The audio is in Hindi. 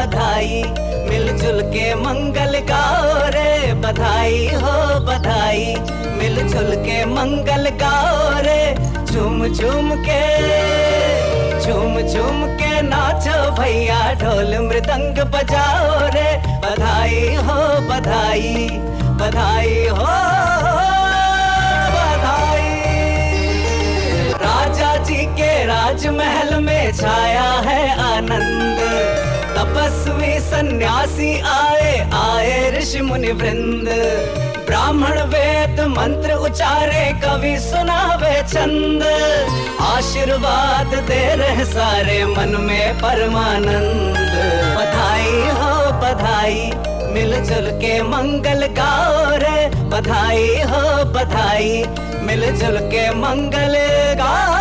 बधाई, मिलजुल के मंगल गाओ रे। बधाई हो बधाई, मिलजुल के मंगल गाओ रे। झूम झूम के नाचो भैया, ढोल मृदंग बजाओ रे। बधाई हो बधाई, बधाई हो बधाई। राजा जी के राजमहल में छाया है आनंद, तपस्वी सन्यासी आए ऋषि मुनि वृंद। ब्राह्मण वेद मंत्र उचारे, कवि सुनावे छंद। आशीर्वाद दे रहे सारे, मन में परमानंद। बधाई हो बधाई, मिलजुल के मंगल गाओ रे। बधाई हो बधाई, मिलजुल के मंगल गाओ।